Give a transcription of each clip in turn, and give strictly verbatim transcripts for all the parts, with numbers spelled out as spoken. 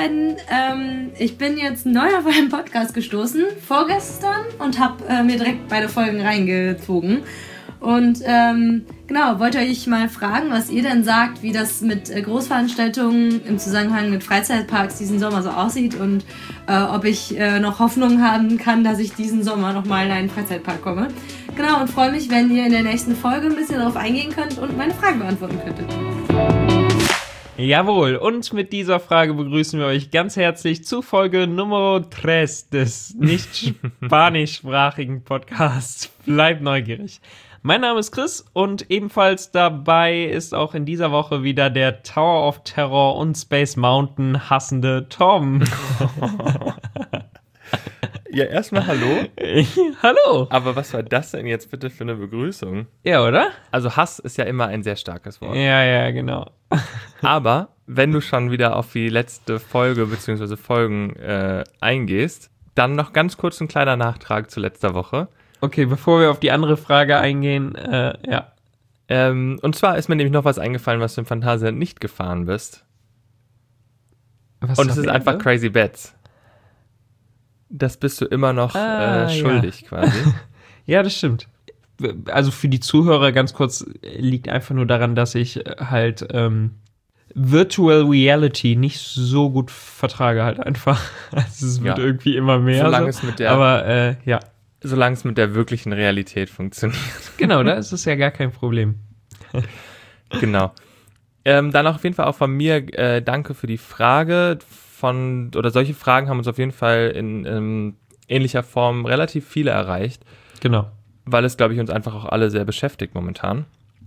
beiden. Ähm, ich bin jetzt neu auf einen Podcast gestoßen, vorgestern, und habe äh, mir direkt beide Folgen reingezogen. Und ähm, genau, wollte euch mal fragen, was ihr denn sagt, wie das mit äh, Großveranstaltungen im Zusammenhang mit Freizeitparks diesen Sommer so aussieht und äh, ob ich äh, noch Hoffnung haben kann, dass ich diesen Sommer nochmal in einen Freizeitpark komme. Genau, und freue mich, wenn ihr in der nächsten Folge ein bisschen darauf eingehen könnt und meine Fragen beantworten könntet. Jawohl, und mit dieser Frage begrüßen wir euch ganz herzlich zu Folge Nummer drei des nicht spanischsprachigen Podcasts. Bleibt neugierig. Mein Name ist Chris und ebenfalls dabei ist auch in dieser Woche wieder der Tower of Terror und Space Mountain hassende Tom. Ja, erstmal hallo. Hallo. Aber was war das denn jetzt bitte für eine Begrüßung? Ja, oder? Also Hass ist ja immer ein sehr starkes Wort. Ja, ja, genau. Aber wenn du schon wieder auf die letzte Folge bzw. Folgen äh, eingehst, dann noch ganz kurz ein kleiner Nachtrag zu letzter Woche. Okay, bevor wir auf die andere Frage eingehen, äh, ja. Ähm, und zwar ist mir nämlich noch was eingefallen, was du im Phantasialand nicht gefahren bist. Was und es ist einfach Crazy Bats. Das bist du immer noch ah, äh, schuldig ja. quasi. Ja, das stimmt. Also für die Zuhörer ganz kurz, liegt einfach nur daran, dass ich halt ähm, Virtual Reality nicht so gut vertrage halt einfach. Also es wird ja. irgendwie immer mehr. Solange so. es mit der, Aber äh, ja. Solange es mit der wirklichen Realität funktioniert. Genau, da ist es ja gar kein Problem. Genau. Ähm, dann auf jeden Fall auch von mir äh, danke für die Frage. Von, oder solche Fragen haben uns auf jeden Fall in ähm, ähnlicher Form relativ viele erreicht. Genau. Weil es, glaube ich, uns einfach auch alle sehr beschäftigt momentan.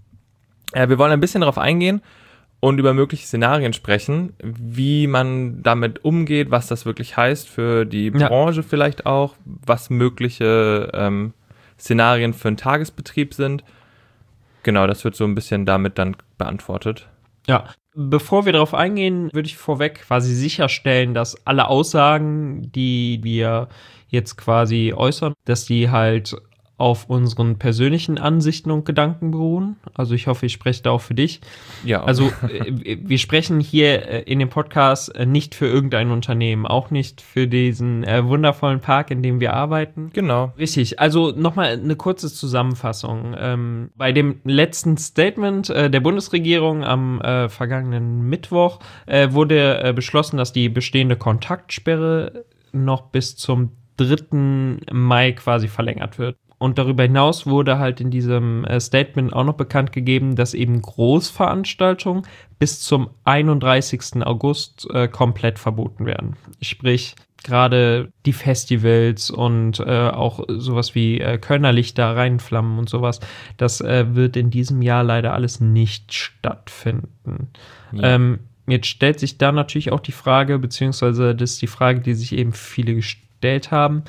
Äh, wir wollen ein bisschen darauf eingehen und über mögliche Szenarien sprechen, wie man damit umgeht, was das wirklich heißt für die ja. Branche vielleicht auch, was mögliche ähm, Szenarien für einen Tagesbetrieb sind. Genau, das wird so ein bisschen damit dann beantwortet. Ja. Bevor wir darauf eingehen, würde ich vorweg quasi sicherstellen, dass alle Aussagen, die wir jetzt quasi äußern, dass die halt auf unseren persönlichen Ansichten und Gedanken beruhen. Also ich hoffe, ich spreche da auch für dich. Ja. Also wir sprechen hier in dem Podcast nicht für irgendein Unternehmen, auch nicht für diesen äh, wundervollen Park, in dem wir arbeiten. Genau. Richtig. Also nochmal eine kurze Zusammenfassung. Ähm, bei dem letzten Statement äh, der Bundesregierung am äh, vergangenen Mittwoch äh, wurde äh, beschlossen, dass die bestehende Kontaktsperre noch bis zum dritten Mai quasi verlängert wird. Und darüber hinaus wurde halt in diesem äh, Statement auch noch bekannt gegeben, dass eben Großveranstaltungen bis zum einunddreißigsten August äh, komplett verboten werden. Sprich, gerade die Festivals und äh, auch sowas wie äh, Kölner Lichter, Rheinflammen und sowas, das äh, wird in diesem Jahr leider alles nicht stattfinden. Ja. Ähm, jetzt stellt sich da natürlich auch die Frage, beziehungsweise das ist die Frage, die sich eben viele gestellt haben,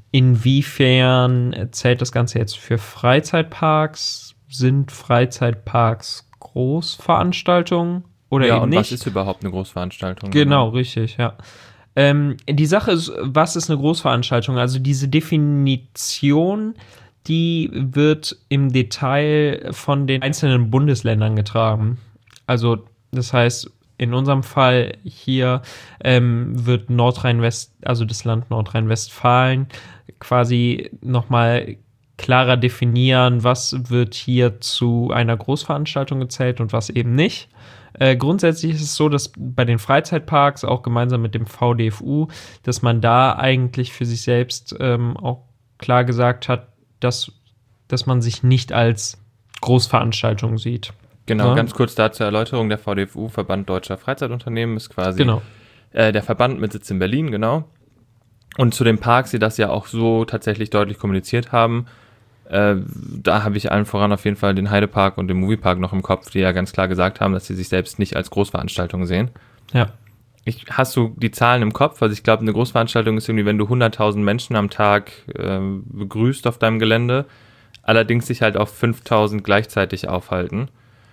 inwiefern zählt das Ganze jetzt für Freizeitparks? Sind Freizeitparks Großveranstaltungen oder ja, eben und nicht? Was ist überhaupt eine Großveranstaltung? Genau, genau. Richtig, ja. Ähm, die Sache ist, was ist eine Großveranstaltung? Also diese Definition, die wird im Detail von den einzelnen Bundesländern getragen. Also das heißt, in unserem Fall hier ähm, wird Nordrhein-West, also das Land Nordrhein-Westfalen, quasi nochmal klarer definieren, was wird hier zu einer Großveranstaltung gezählt und was eben nicht. Äh, grundsätzlich ist es so, dass bei den Freizeitparks, auch gemeinsam mit dem V D F U, dass man da eigentlich für sich selbst ähm, auch klar gesagt hat, dass, dass man sich nicht als Großveranstaltung sieht. Genau, ja? Ganz kurz da zur Erläuterung, der V D F U, Verband Deutscher Freizeitunternehmen, ist quasi genau. äh, der Verband mit Sitz in Berlin, genau. Und zu den Parks, die das ja auch so tatsächlich deutlich kommuniziert haben, äh, da habe ich allen voran auf jeden Fall den Heidepark und den Moviepark noch im Kopf, die ja ganz klar gesagt haben, dass sie sich selbst nicht als Großveranstaltung sehen. Ja. Ich, hast du die Zahlen im Kopf? Also ich glaube, eine Großveranstaltung ist irgendwie, wenn du hunderttausend Menschen am Tag äh, begrüßt auf deinem Gelände, allerdings sich halt auf fünftausend gleichzeitig aufhalten.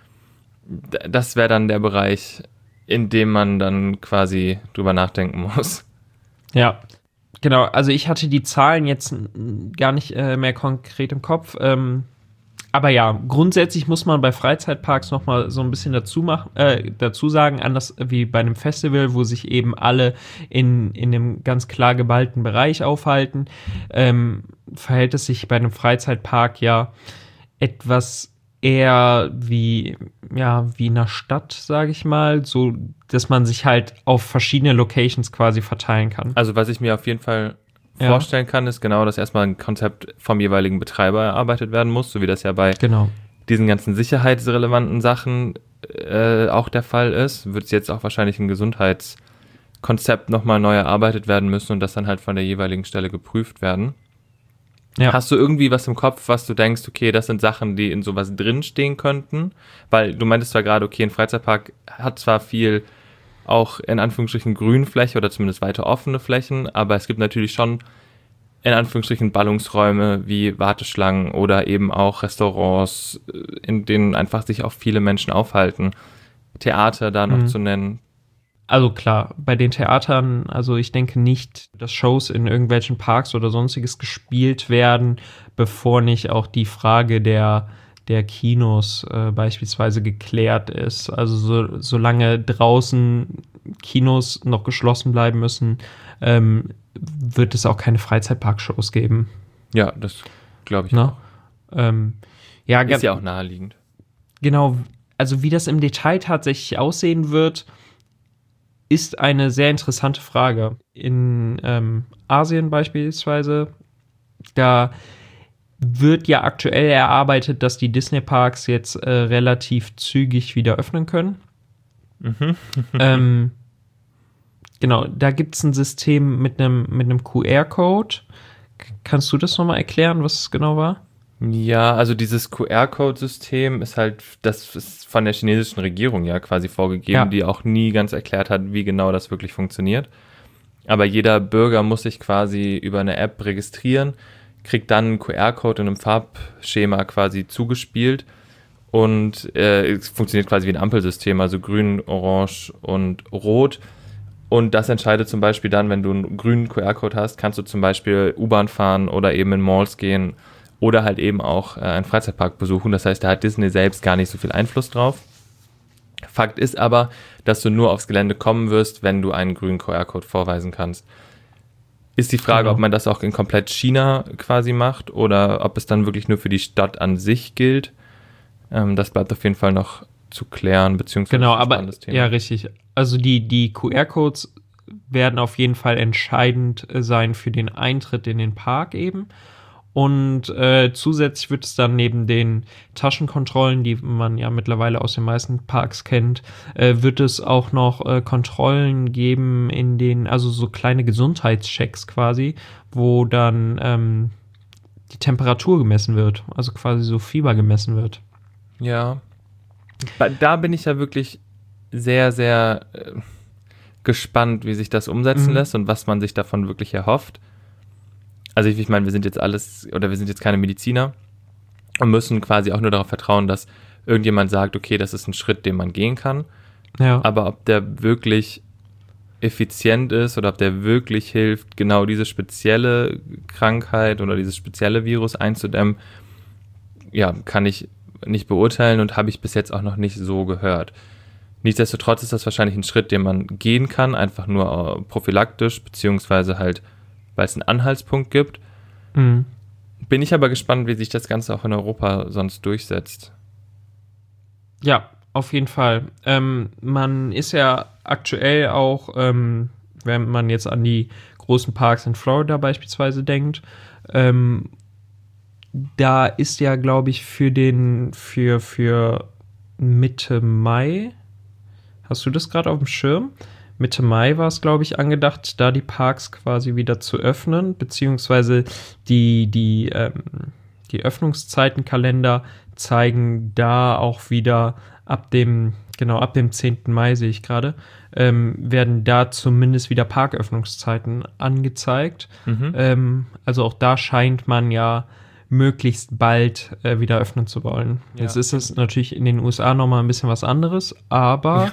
Das wäre dann der Bereich, in dem man dann quasi drüber nachdenken muss. Ja, genau. Also ich hatte die Zahlen jetzt gar nicht äh, mehr konkret im Kopf. Ähm, aber ja, grundsätzlich muss man bei Freizeitparks nochmal so ein bisschen dazu, machen, äh, dazu sagen, anders wie bei einem Festival, wo sich eben alle in, in einem ganz klar geballten Bereich aufhalten, ähm, verhält es sich bei einem Freizeitpark ja etwas eher wie, ja, wie in einer Stadt, sage ich mal, so, dass man sich halt auf verschiedene Locations quasi verteilen kann. Also was ich mir auf jeden Fall Ja. vorstellen kann, ist genau, dass erstmal ein Konzept vom jeweiligen Betreiber erarbeitet werden muss, so wie das ja bei Genau. diesen ganzen sicherheitsrelevanten Sachen äh, auch der Fall ist, wird jetzt auch wahrscheinlich ein Gesundheitskonzept nochmal neu erarbeitet werden müssen und das dann halt von der jeweiligen Stelle geprüft werden. Ja. Hast du irgendwie was im Kopf, was du denkst, okay, das sind Sachen, die in sowas drinstehen könnten? Weil du meintest zwar gerade, okay, ein Freizeitpark hat zwar viel auch in Anführungsstrichen Grünfläche oder zumindest weiter offene Flächen, aber es gibt natürlich schon in Anführungsstrichen Ballungsräume wie Warteschlangen oder eben auch Restaurants, in denen einfach sich auch viele Menschen aufhalten. Theater da noch Mhm. zu nennen. Also klar, bei den Theatern, also ich denke nicht, dass Shows in irgendwelchen Parks oder sonstiges gespielt werden, bevor nicht auch die Frage der, der Kinos äh, beispielsweise geklärt ist. Also so, solange draußen Kinos noch geschlossen bleiben müssen, ähm, wird es auch keine Freizeitparkshows geben. Ja, das glaube ich Ne? auch. Ähm, ja, Ist ja auch naheliegend. Genau, also wie das im Detail tatsächlich aussehen wird, ist eine sehr interessante Frage. In ähm, Asien beispielsweise, da wird ja aktuell erarbeitet, dass die Disney-Parks jetzt äh, relativ zügig wieder öffnen können. Mhm. ähm, genau, da gibt es ein System mit einem mit einem Q R-Code. K- Kannst du das nochmal erklären, was es genau war? Ja, also dieses Q R-Code-System ist halt, das ist von der chinesischen Regierung ja quasi vorgegeben, Ja. die auch nie ganz erklärt hat, wie genau das wirklich funktioniert. Aber jeder Bürger muss sich quasi über eine App registrieren, kriegt dann einen Q R-Code in einem Farbschema quasi zugespielt und äh, es funktioniert quasi wie ein Ampelsystem, also grün, orange und rot. Und das entscheidet zum Beispiel dann, wenn du einen grünen Q R-Code hast, kannst du zum Beispiel U-Bahn fahren oder eben in Malls gehen oder halt eben auch äh, einen Freizeitpark besuchen. Das heißt, da hat Disney selbst gar nicht so viel Einfluss drauf. Fakt ist aber, dass du nur aufs Gelände kommen wirst, wenn du einen grünen Q R-Code vorweisen kannst. Ist die Frage, Genau. ob man das auch in komplett China quasi macht oder ob es dann wirklich nur für die Stadt an sich gilt. Ähm, das bleibt auf jeden Fall noch zu klären, beziehungsweise Genau, ein aber spannendes Thema. ja, richtig. Also die, die Q R-Codes werden auf jeden Fall entscheidend äh, sein für den Eintritt in den Park eben. Und äh, zusätzlich wird es dann neben den Taschenkontrollen, die man ja mittlerweile aus den meisten Parks kennt, äh, wird es auch noch äh, Kontrollen geben in den, also so kleine Gesundheitschecks quasi, wo dann ähm, die Temperatur gemessen wird, also quasi so Fieber gemessen wird. Ja. Ba- Da bin ich ja wirklich sehr, sehr äh, gespannt, wie sich das umsetzen Mhm. lässt und was man sich davon wirklich erhofft. Also ich, ich meine, wir sind jetzt alles, oder wir sind jetzt keine Mediziner und müssen quasi auch nur darauf vertrauen, dass irgendjemand sagt, okay, das ist ein Schritt, den man gehen kann. Ja. Aber ob der wirklich effizient ist oder ob der wirklich hilft, genau diese spezielle Krankheit oder dieses spezielle Virus einzudämmen, ja, kann ich nicht beurteilen und habe ich bis jetzt auch noch nicht so gehört. Nichtsdestotrotz ist das wahrscheinlich ein Schritt, den man gehen kann, einfach nur äh, prophylaktisch, beziehungsweise halt, weil es einen Anhaltspunkt gibt. Mhm. Bin ich aber gespannt, wie sich das Ganze auch in Europa sonst durchsetzt. Ja, auf jeden Fall. Ähm, man ist ja aktuell auch, ähm, wenn man jetzt an die großen Parks in Florida beispielsweise denkt, ähm, da ist ja, glaube ich, für den, für, für Mitte Mai, hast du das gerade auf dem Schirm? Mitte Mai war es, glaube ich, angedacht, da die Parks quasi wieder zu öffnen, beziehungsweise die, die, ähm, die Öffnungszeitenkalender zeigen da auch wieder ab dem, genau, ab dem zehnten Mai sehe ich gerade, ähm, werden da zumindest wieder Parköffnungszeiten angezeigt. Mhm. Ähm, also auch da scheint man ja möglichst bald äh, wieder öffnen zu wollen. Ja. Jetzt ist es natürlich in den U S A nochmal ein bisschen was anderes, aber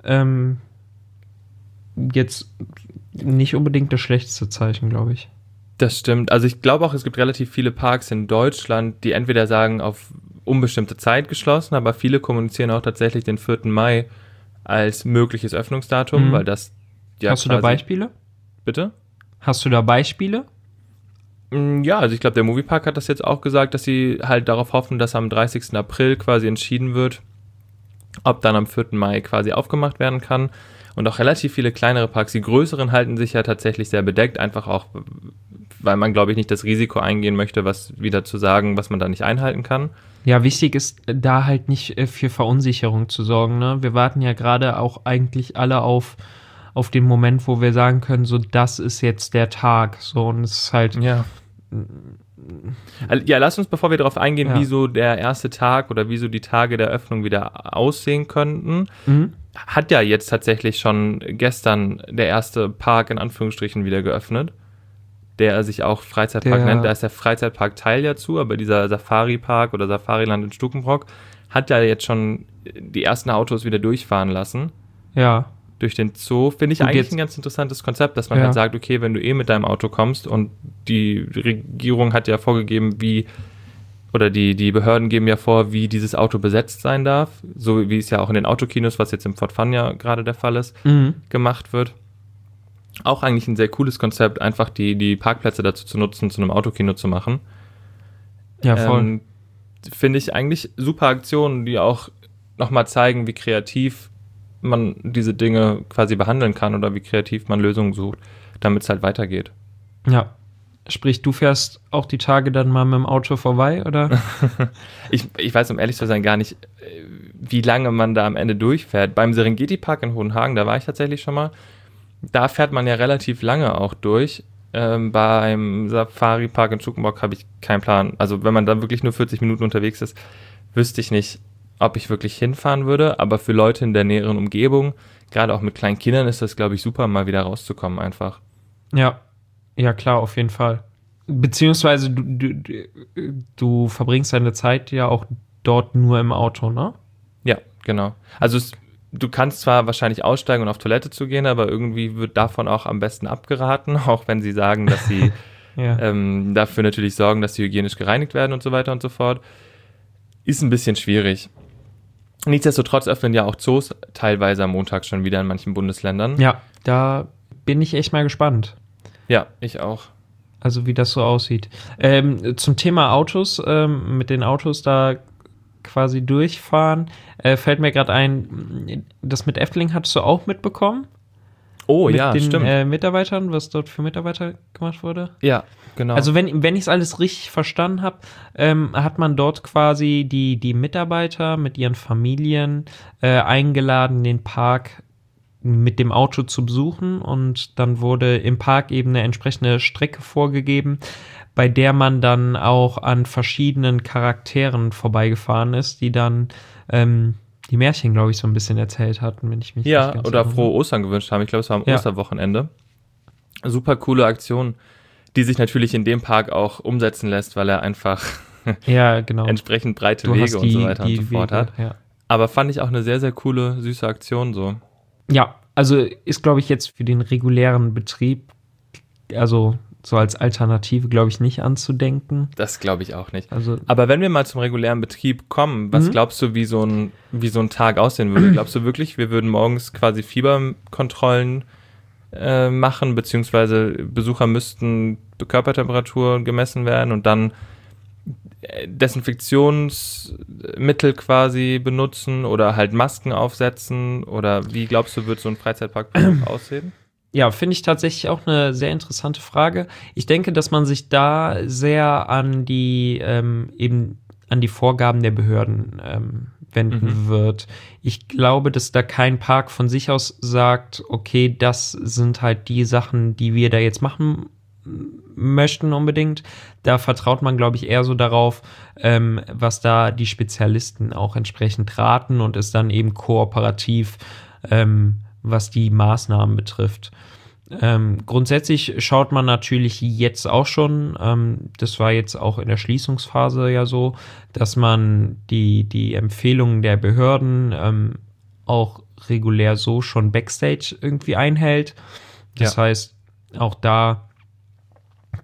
ähm, jetzt nicht unbedingt das schlechteste Zeichen, glaube ich. Das stimmt. Also ich glaube auch, es gibt relativ viele Parks in Deutschland, die entweder sagen, auf unbestimmte Zeit geschlossen, aber viele kommunizieren auch tatsächlich den vierten Mai als mögliches Öffnungsdatum, Mhm. weil das ja Hast du da quasi- Beispiele? Bitte? Hast du da Beispiele? Mm, Ja, also ich glaube, der Moviepark hat das jetzt auch gesagt, dass sie halt darauf hoffen, dass am dreißigsten April quasi entschieden wird, ob dann am vierten Mai quasi aufgemacht werden kann. Und auch relativ viele kleinere Parks, die größeren halten sich ja tatsächlich sehr bedeckt, einfach auch, weil man, glaube ich, nicht das Risiko eingehen möchte, was wieder zu sagen, was man da nicht einhalten kann. Ja, wichtig ist, da halt nicht äh, für Verunsicherung zu sorgen. Ne? Wir warten ja gerade auch eigentlich alle auf, auf den Moment, wo wir sagen können, so, das ist jetzt der Tag. So, und es ist halt, Ja. Also, ja, lass uns, bevor wir darauf eingehen, Ja. wie so der erste Tag oder wie so die Tage der Öffnung wieder aussehen könnten. mhm. Hat ja jetzt tatsächlich schon gestern der erste Park in Anführungsstrichen wieder geöffnet, der sich auch Freizeitpark Der- nennt. Da ist der Freizeitpark Teil ja zu, aber dieser Safari-Park oder Safariland in Stukenbrock hat ja jetzt schon die ersten Autos wieder durchfahren lassen ja, durch den Zoo. Finde ich Gut, eigentlich jetzt- ein ganz interessantes Konzept, dass man Ja. halt sagt, okay, wenn du eh mit deinem Auto kommst und die Regierung hat ja vorgegeben, wie oder die, die Behörden geben ja vor, wie dieses Auto besetzt sein darf, so wie es ja auch in den Autokinos, was jetzt im Fort Fun ja gerade der Fall ist, mhm. gemacht wird. Auch eigentlich ein sehr cooles Konzept, einfach die, die Parkplätze dazu zu nutzen, zu einem Autokino zu machen. ja, voll. Ähm, Finde ich eigentlich super Aktionen, die auch nochmal zeigen, wie kreativ man diese Dinge quasi behandeln kann oder wie kreativ man Lösungen sucht, damit es halt weitergeht. Ja. Sprich, du fährst auch die Tage dann mal mit dem Auto vorbei, oder? Ich, ich weiß, um ehrlich zu sein, gar nicht, äh, wie lange man da am Ende durchfährt. Beim Serengeti-Park in Hohenhagen, da war ich tatsächlich schon mal, da fährt man ja relativ lange auch durch. Ähm, beim Safari-Park in Stukenbrock habe ich keinen Plan. Also wenn man da wirklich nur vierzig Minuten unterwegs ist, wüsste ich nicht, ob ich wirklich hinfahren würde. Aber für Leute in der näheren Umgebung, gerade auch mit kleinen Kindern, ist das, glaube ich, super, mal wieder rauszukommen einfach. Ja, ja klar, auf jeden Fall. Beziehungsweise du, du, du verbringst deine Zeit ja auch dort nur im Auto, ne? Ja, genau. Also es, du kannst zwar wahrscheinlich aussteigen und auf Toilette zu gehen, aber irgendwie wird davon auch am besten abgeraten, auch wenn sie sagen, dass sie Ja. ähm, dafür natürlich sorgen, dass sie hygienisch gereinigt werden und so weiter und so fort. Ist ein bisschen schwierig. Nichtsdestotrotz öffnen ja auch Zoos teilweise am Montag schon wieder in manchen Bundesländern. Ja, da bin ich echt mal gespannt. Ja, ich auch. Also wie das so aussieht. Ähm, zum Thema Autos, ähm, mit den Autos da quasi durchfahren, äh, fällt mir gerade ein, das mit Efteling hattest du auch mitbekommen? Oh mit ja, den stimmt. Äh, Mitarbeitern, was dort für Mitarbeiter gemacht wurde? ja, genau. Also wenn, wenn ich es alles richtig verstanden habe, ähm, hat man dort quasi die, die Mitarbeiter mit ihren Familien äh, eingeladen, den Park mit dem Auto zu besuchen, und dann wurde im Park eben eine entsprechende Strecke vorgegeben, bei der man dann auch an verschiedenen Charakteren vorbeigefahren ist, die dann ähm, die Märchen, glaube ich, so ein bisschen erzählt hatten, wenn ich mich ja, nicht ganz oder erinnere. frohe Ostern gewünscht haben. Ich glaube, es war am Ja. Osterwochenende. Super coole Aktion, die sich natürlich in dem Park auch umsetzen lässt, weil er einfach Ja, genau. entsprechend breite Du Wege hast und so die- weiter die und so fort Wege, hat. ja. Aber fand ich auch eine sehr, sehr coole, süße Aktion so. Ja, also ist, glaube ich, jetzt für den regulären Betrieb, also so als Alternative, glaube ich, nicht anzudenken. Das glaube ich auch nicht. Also, Aber wenn wir mal zum regulären Betrieb kommen, was Mhm. glaubst du, wie so ein, wie so ein Tag aussehen würde? Glaubst du wirklich, wir würden morgens quasi Fieberkontrollen äh, machen, beziehungsweise Besucher müssten Körpertemperatur gemessen werden und dann äh, Desinfektionsmittel quasi benutzen oder halt Masken aufsetzen? Oder wie glaubst du, wird so ein Freizeitpark aussehen? ja, finde ich tatsächlich auch eine sehr interessante Frage. Ich denke, dass man sich da sehr an die ähm, eben an die Vorgaben der Behörden ähm, wenden Mhm. wird. Ich glaube, dass da kein Park von sich aus sagt, okay, das sind halt die Sachen, die wir da jetzt machen möchten unbedingt. Da vertraut man, glaube ich, eher so darauf, ähm, was da die Spezialisten auch entsprechend raten, und ist dann eben kooperativ, ähm, was die Maßnahmen betrifft. Ähm, grundsätzlich schaut man natürlich jetzt auch schon, ähm, das war jetzt auch in der Schließungsphase ja so, dass man die, die Empfehlungen der Behörden ähm, auch regulär so schon Backstage irgendwie einhält. Das Ja. heißt, auch da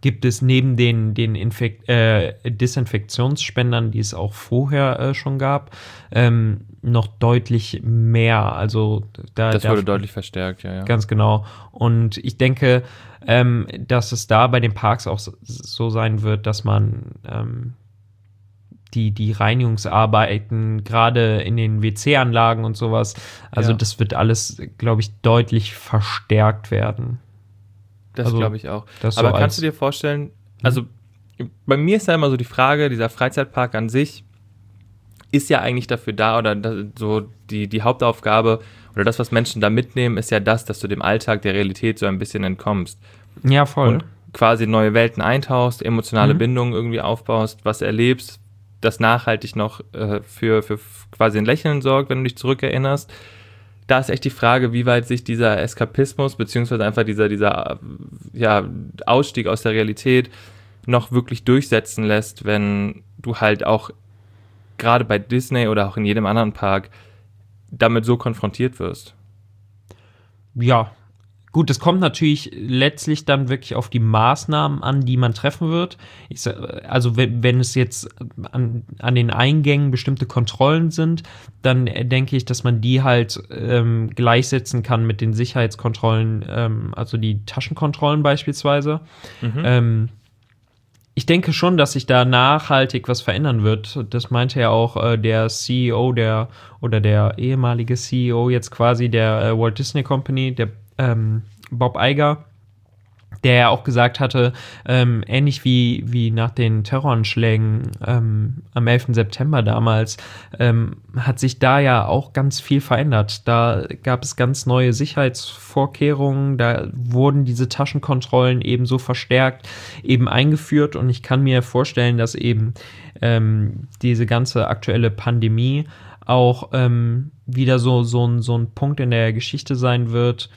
gibt es neben den, den Infek- äh, Desinfektionsspendern, die es auch vorher äh, schon gab, ähm, noch deutlich mehr. Also da, das da wurde deutlich verstärkt, ja, ja. Ganz genau. Und ich denke, ähm, dass es da bei den Parks auch so, so sein wird, dass man ähm, die, die Reinigungsarbeiten, gerade in den W C-Anlagen und sowas, also Ja. das wird alles, glaube ich, deutlich verstärkt werden. Das Also, glaube ich auch. das Aber so kannst als- du dir vorstellen, also bei mir ist ja immer so die Frage, dieser Freizeitpark an sich ist ja eigentlich dafür da, oder da, so die, die Hauptaufgabe oder das, was Menschen da mitnehmen, ist ja das, dass du dem Alltag, der Realität so ein bisschen entkommst. Ja, voll. Und quasi neue Welten eintauchst, emotionale Mhm. Bindungen irgendwie aufbaust, was erlebst, das nachhaltig noch äh, für, für quasi ein Lächeln sorgt, wenn du dich zurückerinnerst. Da ist echt die Frage, wie weit sich dieser Eskapismus, beziehungsweise einfach dieser, dieser ja, Ausstieg aus der Realität noch wirklich durchsetzen lässt, wenn du halt auch gerade bei Disney oder auch in jedem anderen Park damit so konfrontiert wirst. Ja, gut, es kommt natürlich letztlich dann wirklich auf die Maßnahmen an, die man treffen wird. Ich, sag, also wenn, wenn es jetzt an, an den Eingängen bestimmte Kontrollen sind, dann denke ich, dass man die halt ähm, gleichsetzen kann mit den Sicherheitskontrollen, ähm, also die Taschenkontrollen beispielsweise. Mhm. Ähm, ich denke schon, dass sich da nachhaltig was verändern wird. Das meinte ja auch äh, der C E O der oder der ehemalige C E O jetzt quasi der äh, Walt Disney Company, der ähm, Bob Iger, der ja auch gesagt hatte, ähm, ähnlich wie, wie nach den Terroranschlägen ähm, am elften September damals, ähm, hat sich da ja auch ganz viel verändert. Da gab es ganz neue Sicherheitsvorkehrungen, da wurden diese Taschenkontrollen eben so verstärkt eben eingeführt, und ich kann mir vorstellen, dass eben ähm, diese ganze aktuelle Pandemie auch ähm, wieder so, so, ein, so ein Punkt in der Geschichte sein wird,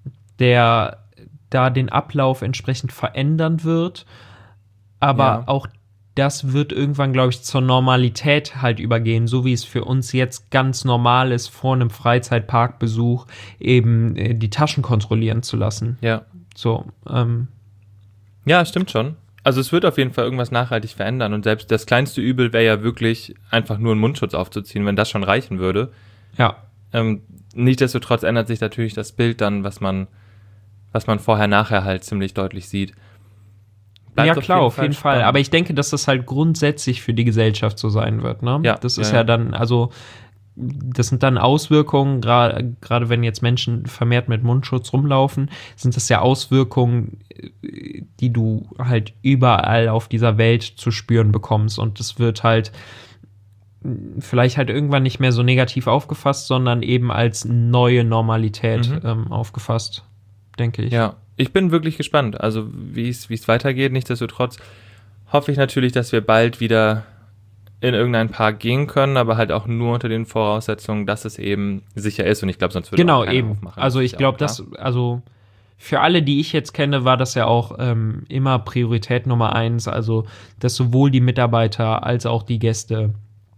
der da den Ablauf entsprechend verändern wird, aber Ja. auch das wird irgendwann, glaube ich, zur Normalität halt übergehen, so wie es für uns jetzt ganz normal ist, vor einem Freizeitparkbesuch eben äh, die Taschen kontrollieren zu lassen. Ja. So, ähm, Ja, stimmt schon. Also es wird auf jeden Fall irgendwas nachhaltig verändern, und selbst das kleinste Übel wäre ja wirklich einfach nur einen Mundschutz aufzuziehen, wenn das schon reichen würde. ja. Ähm, nichtsdestotrotz ändert sich natürlich das Bild dann, was man, was man vorher-nachher halt ziemlich deutlich sieht. Bleibt Ja, klar, auf jeden Fall. spannend. Aber ich denke, dass das halt grundsätzlich für die Gesellschaft so sein wird. Ne? Ja, das ja, ist ja. ja dann, also, das sind dann Auswirkungen, gerade gerade wenn jetzt Menschen vermehrt mit Mundschutz rumlaufen, sind das ja Auswirkungen, die du halt überall auf dieser Welt zu spüren bekommst. Und das wird halt vielleicht halt irgendwann nicht mehr so negativ aufgefasst, sondern eben als neue Normalität Mhm. ähm, aufgefasst, denke ich. Ja, ich bin wirklich gespannt, also wie es wie es weitergeht. Nichtsdestotrotz hoffe ich natürlich, dass wir bald wieder in irgendeinen Park gehen können, aber halt auch nur unter den Voraussetzungen, dass es eben sicher ist, und ich glaube, sonst würde Genau, auch keiner eben. aufmachen. Also Das ich ist ja glaube, auch klar. das, also für alle, die ich jetzt kenne, war das ja auch ähm, immer Priorität Nummer eins, also dass sowohl die Mitarbeiter als auch die Gäste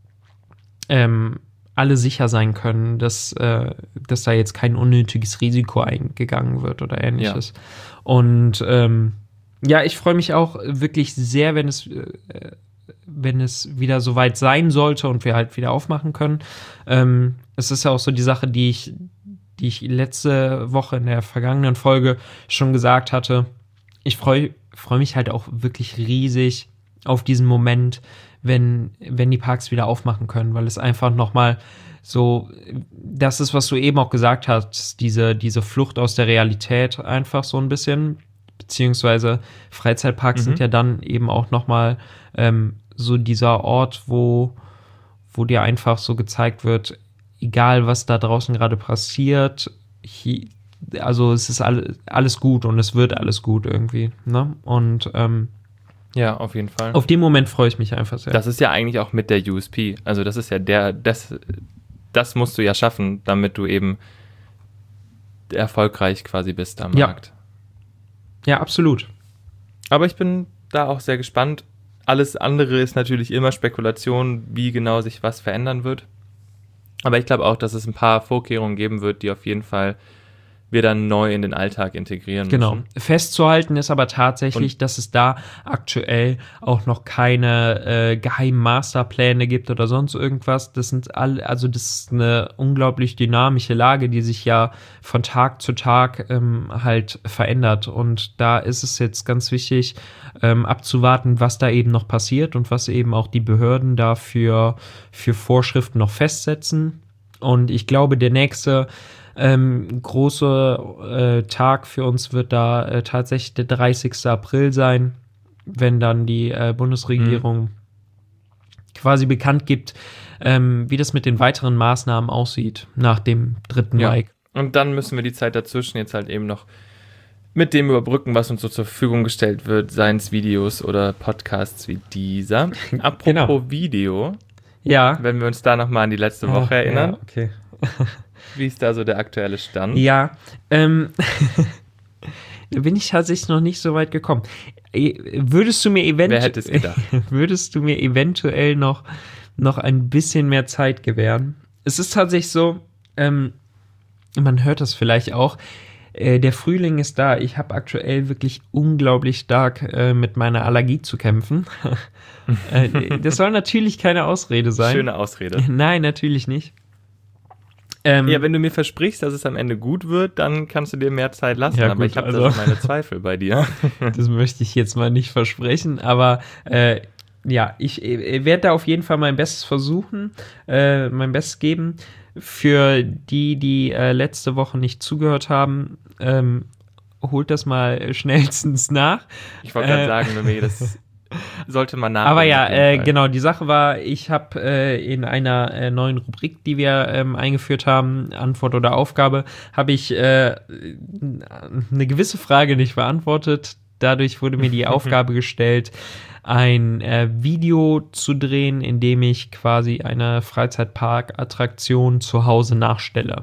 ähm, alle sicher sein können, dass, äh, dass da jetzt kein unnötiges Risiko eingegangen wird oder ähnliches. Und ähm, ja, ich freue mich auch wirklich sehr, wenn es, äh, wenn es wieder soweit sein sollte und wir halt wieder aufmachen können. Ähm, es ist ja auch so die Sache, die ich, die ich letzte Woche in der vergangenen Folge schon gesagt hatte. Ich freue freu mich halt auch wirklich riesig auf diesen Moment, wenn, wenn die Parks wieder aufmachen können, weil es einfach nochmal so, das ist, was du eben auch gesagt hast, diese, diese Flucht aus der Realität einfach so ein bisschen, beziehungsweise Freizeitparks Mhm. sind ja dann eben auch nochmal ähm, so dieser Ort, wo, wo dir einfach so gezeigt wird, egal was da draußen gerade passiert, hier, also es ist alle, alles gut und es wird alles gut irgendwie, ne? Und ähm, Ja, auf jeden Fall. auf den Moment freue ich mich einfach sehr. Das ist ja eigentlich auch mit der U S P. Also das ist ja der, das, das musst du ja schaffen, damit du eben erfolgreich quasi bist am Ja. Markt. Ja, absolut. Aber ich bin da auch sehr gespannt. Alles andere ist natürlich immer Spekulation, wie genau sich was verändern wird. Aber ich glaube auch, dass es ein paar Vorkehrungen geben wird, die auf jeden Fall wir dann neu in den Alltag integrieren Genau. müssen. Festzuhalten ist aber tatsächlich, Und dass es da aktuell auch noch keine äh, geheimen Masterpläne gibt oder sonst irgendwas. Das sind alle, also das ist eine unglaublich dynamische Lage, die sich ja von Tag zu Tag ähm, halt verändert. Und da ist es jetzt ganz wichtig, ähm, abzuwarten, was da eben noch passiert und was eben auch die Behörden dafür für Vorschriften noch festsetzen. Und ich glaube, der nächste Ähm, große äh, Tag für uns wird da äh, tatsächlich der dreißigster April sein, wenn dann die äh, Bundesregierung mhm. quasi bekannt gibt, ähm, wie das mit den weiteren Maßnahmen aussieht nach dem dritten ja. Mai. Und dann müssen wir die Zeit dazwischen jetzt halt eben noch mit dem überbrücken, was uns so zur Verfügung gestellt wird, seien es Videos oder Podcasts wie dieser. Apropos genau. Video, ja. wenn wir uns da nochmal an die letzte Woche Ach, erinnern. Ja, okay. Wie ist da so der aktuelle Stand? Ja, ähm, da bin ich tatsächlich noch nicht so weit gekommen. Würdest du mir eventuell, Wer hätte es gedacht? würdest du mir eventuell noch, noch ein bisschen mehr Zeit gewähren? Es ist tatsächlich so, ähm, man hört das vielleicht auch, äh, der Frühling ist da. Ich habe aktuell wirklich unglaublich stark äh, mit meiner Allergie zu kämpfen. äh, das soll natürlich keine Ausrede sein. Schöne Ausrede. Nein, natürlich nicht. Ähm, ja, wenn du mir versprichst, dass es am Ende gut wird, dann kannst du dir mehr Zeit lassen. Ja, aber gut, ich habe also, da so meine Zweifel bei dir. Das möchte ich jetzt mal nicht versprechen, aber äh, ja, ich, ich werde da auf jeden Fall mein Bestes versuchen, äh, mein Bestes geben. Für die, die äh, letzte Woche nicht zugehört haben, ähm, holt das mal schnellstens nach. Ich wollte gerade äh, sagen, wenn wir das sollte man nachdenken. Aber ja, äh, genau, die Sache war, ich habe äh, in einer äh, neuen Rubrik, die wir ähm, eingeführt haben, Antwort oder Aufgabe, habe ich äh, eine gewisse Frage nicht beantwortet. Dadurch wurde mir die Aufgabe gestellt, ein äh, Video zu drehen, in dem ich quasi eine Freizeitpark-Attraktion zu Hause nachstelle.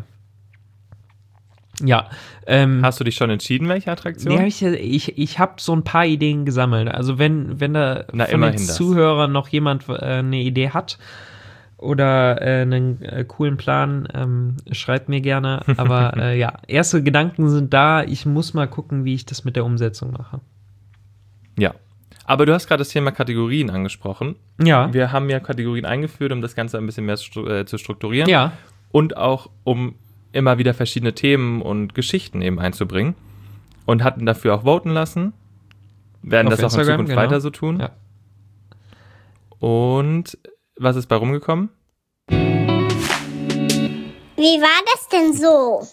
Ja. Ähm, Hast du dich schon entschieden, welche Attraktion? Nee, hab ich ich, ich habe so ein paar Ideen gesammelt. Also wenn, wenn da Na, von den Zuhörern noch jemand äh, eine Idee hat oder äh, einen äh, coolen Plan, ähm, schreibt mir gerne. Aber äh, ja, erste Gedanken sind da. Ich muss mal gucken, wie ich das mit der Umsetzung mache. Ja. Aber du hast gerade das Thema Kategorien angesprochen. Ja. Wir haben ja Kategorien eingeführt, um das Ganze ein bisschen mehr stru- äh, zu strukturieren. Ja. Und auch, um immer wieder verschiedene Themen und Geschichten eben einzubringen. Und hatten dafür auch voten lassen. Werden Auf das auch in Instagram, Zukunft genau. weiter so tun. Ja. Und was ist bei rumgekommen? Wie war das denn so?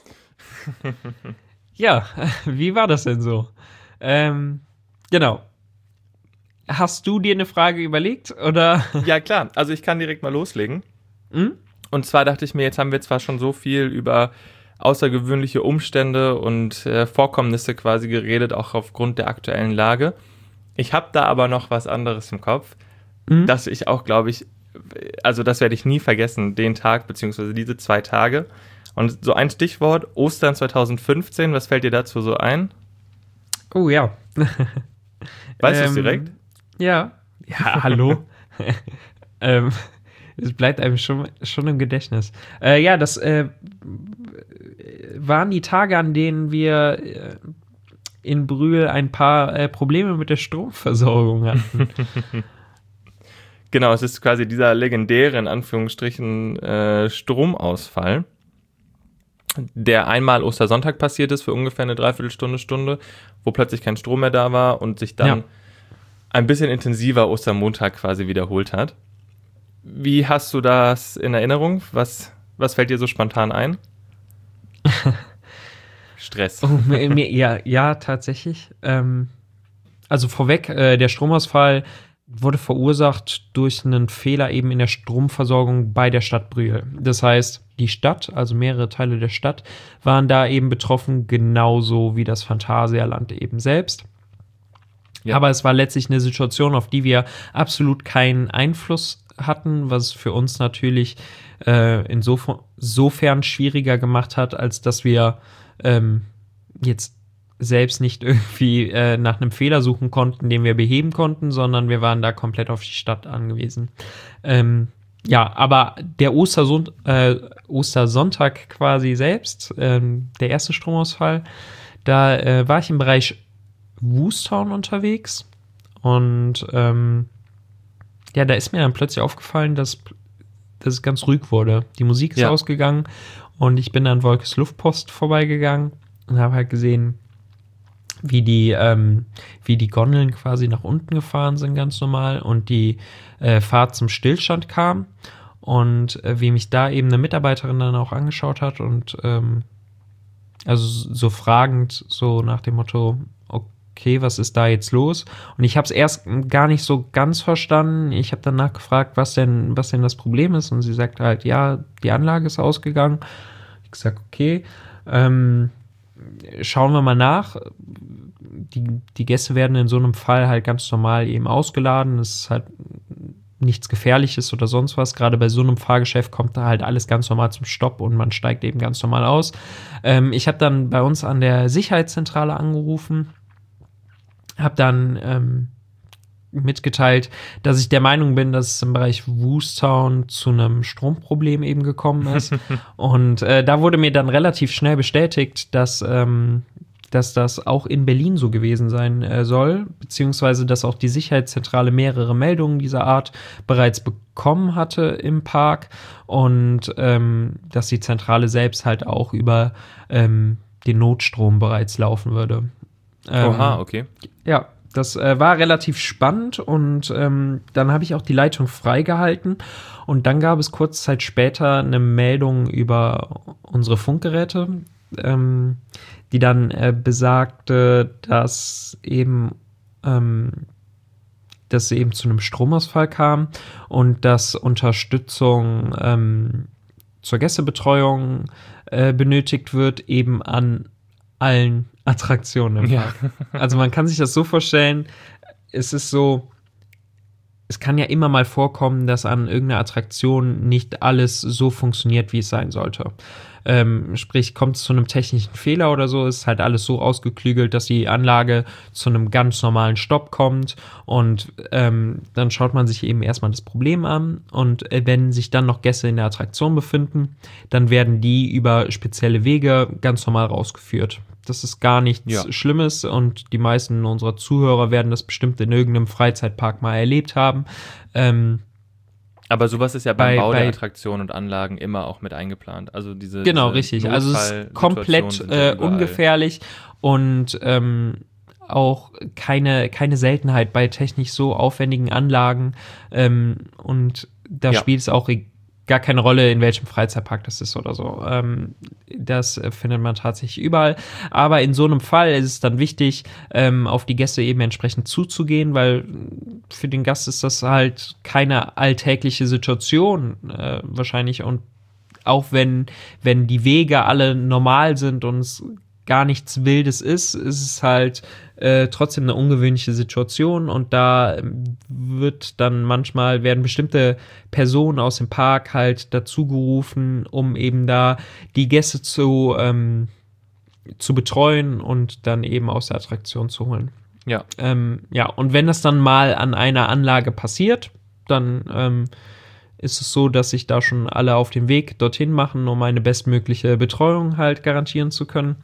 Ja, wie war das denn so? Ähm, genau. Hast du dir eine Frage überlegt, oder? Ja, klar. Also ich kann direkt mal loslegen. Hm? Und zwar dachte ich mir, jetzt haben wir zwar schon so viel über außergewöhnliche Umstände und äh, Vorkommnisse quasi geredet, auch aufgrund der aktuellen Lage. Ich habe da aber noch was anderes im Kopf, mhm. dass ich auch, glaube ich, also das werde ich nie vergessen, den Tag beziehungsweise diese zwei Tage. Und so ein Stichwort, Ostern zwanzig fünfzehn, was fällt dir dazu so ein? Oh ja. Weißt du es ähm, direkt? Ja. Ja, hallo. ähm, es bleibt einem schon, schon im Gedächtnis. Äh, ja, das äh, waren die Tage, an denen wir äh, in Brühl ein paar äh, Probleme mit der Stromversorgung hatten. Genau, es ist quasi dieser legendäre, in Anführungsstrichen, äh, Stromausfall, der einmal Ostersonntag passiert ist für ungefähr eine Dreiviertelstunde, Stunde, wo plötzlich kein Strom mehr da war und sich dann ja. ein bisschen intensiver Ostermontag quasi wiederholt hat. Wie hast du das in Erinnerung? Was, was fällt dir so spontan ein? Stress. Oh, mir, mir, ja, ja, tatsächlich. Ähm, also vorweg, äh, der Stromausfall wurde verursacht durch einen Fehler eben in der Stromversorgung bei der Stadt Brühl. Das heißt, die Stadt, also mehrere Teile der Stadt, waren da eben betroffen, genauso wie das Phantasialand eben selbst. Ja. Aber es war letztlich eine Situation, auf die wir absolut keinen Einfluss hatten, was es für uns natürlich äh, insofern schwieriger gemacht hat, als dass wir ähm, jetzt selbst nicht irgendwie äh, nach einem Fehler suchen konnten, den wir beheben konnten, sondern wir waren da komplett auf die Stadt angewiesen. Ähm, ja, aber der Osterson- äh, Ostersonntag quasi selbst, ähm, der erste Stromausfall, da äh, war ich im Bereich Woostown unterwegs und ähm, ja, da ist mir dann plötzlich aufgefallen, dass, dass es ganz ruhig wurde. Die Musik ist Ja. ausgegangen und ich bin an Wolkes Luftpost vorbeigegangen und habe halt gesehen, wie die, ähm, wie die Gondeln quasi nach unten gefahren sind, ganz normal, und die äh, Fahrt zum Stillstand kam. Und äh, wie mich da eben eine Mitarbeiterin dann auch angeschaut hat und ähm, also so fragend, so nach dem Motto, okay, was ist da jetzt los? Und ich habe es erst gar nicht so ganz verstanden. Ich habe dann nachgefragt, was denn, was denn das Problem ist. Und sie sagt halt, ja, die Anlage ist ausgegangen. Ich gesagt, okay, ähm, schauen wir mal nach. Die, die Gäste werden in so einem Fall halt ganz normal eben ausgeladen. Es ist halt nichts Gefährliches oder sonst was. Gerade bei so einem Fahrgeschäft kommt da halt alles ganz normal zum Stopp und man steigt eben ganz normal aus. Ähm, ich habe dann bei uns an der Sicherheitszentrale angerufen, habe dann ähm, mitgeteilt, dass ich der Meinung bin, dass es im Bereich Woostown zu einem Stromproblem eben gekommen ist. Und äh, da wurde mir dann relativ schnell bestätigt, dass, ähm, dass das auch in Berlin so gewesen sein äh, soll, beziehungsweise dass auch die Sicherheitszentrale mehrere Meldungen dieser Art bereits bekommen hatte im Park und ähm, dass die Zentrale selbst halt auch über ähm, den Notstrom bereits laufen würde. Ähm, Oha, okay. Ja, das äh, war relativ spannend und ähm, dann habe ich auch die Leitung freigehalten und dann gab es kurz Zeit später eine Meldung über unsere Funkgeräte, ähm, die dann äh, besagte, dass eben ähm, dass es eben zu einem Stromausfall kam und dass Unterstützung ähm, zur Gästebetreuung äh, benötigt wird, eben an allen Attraktionen im Park. Ja. Also man kann sich das so vorstellen, es ist so, es kann ja immer mal vorkommen, dass an irgendeiner Attraktion nicht alles so funktioniert, wie es sein sollte. Ähm, sprich, kommt es zu einem technischen Fehler oder so, ist halt alles so ausgeklügelt, dass die Anlage zu einem ganz normalen Stopp kommt und ähm, dann schaut man sich eben erstmal das Problem an und äh, wenn sich dann noch Gäste in der Attraktion befinden, dann werden die über spezielle Wege ganz normal rausgeführt. Das ist gar nichts ja. Schlimmes und die meisten unserer Zuhörer werden das bestimmt in irgendeinem Freizeitpark mal erlebt haben. Ähm, Aber sowas ist ja beim bei, Bau bei, der Attraktionen und Anlagen immer auch mit eingeplant. Also diese Genau, diese richtig. Also es ist komplett äh, ungefährlich und ähm, auch keine, keine Seltenheit bei technisch so aufwendigen Anlagen. Ähm, und da ja. spielt es auch gar keine Rolle, in welchem Freizeitpark das ist oder so. Ähm, das äh, findet man tatsächlich überall. Aber in so einem Fall ist es dann wichtig, ähm, auf die Gäste eben entsprechend zuzugehen, weil für den Gast ist das halt keine alltägliche Situation äh, wahrscheinlich. Und auch wenn, wenn die Wege alle normal sind und es gar nichts Wildes ist, ist es halt äh, trotzdem eine ungewöhnliche Situation und da wird dann manchmal, werden bestimmte Personen aus dem Park halt dazu gerufen, um eben da die Gäste zu, ähm, zu betreuen und dann eben aus der Attraktion zu holen. Ja. Ähm, ja, und wenn das dann mal an einer Anlage passiert, dann ähm, ist es so, dass sich da schon alle auf den Weg dorthin machen, um eine bestmögliche Betreuung halt garantieren zu können.